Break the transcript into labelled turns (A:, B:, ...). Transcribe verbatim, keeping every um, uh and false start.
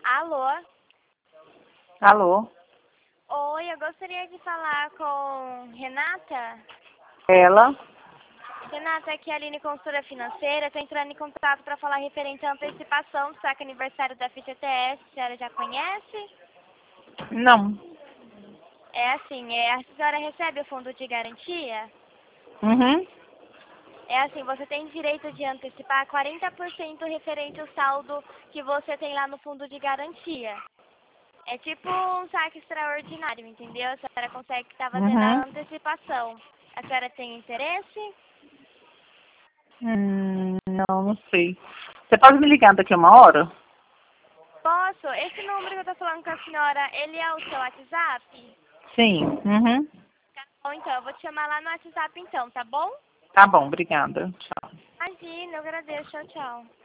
A: Alô?
B: Alô?
A: Oi, eu gostaria de falar com Renata.
B: Ela?
A: Renata, aqui é a Aline, consultora financeira. Estou entrando em contato para falar referente à antecipação do saque aniversário da F G T S. A senhora já conhece?
B: Não.
A: É assim, é, a senhora recebe o fundo de garantia?
B: Uhum.
A: É assim, você tem direito de antecipar quarenta por cento referente ao saldo que você tem lá no fundo de garantia. É tipo um saque extraordinário, entendeu? A senhora consegue estar fazendo a
B: Uhum.
A: antecipação. A senhora tem interesse?
B: Hum, não, não sei. Você pode me ligar daqui a uma hora?
A: Posso? Esse número que eu tô falando com a senhora, ele é o seu WhatsApp?
B: Sim. Uhum.
A: Tá bom, então. Eu vou te chamar lá no WhatsApp então, tá bom?
B: Tá bom, obrigada. Tchau.
A: Imagina, eu agradeço. Tchau, tchau.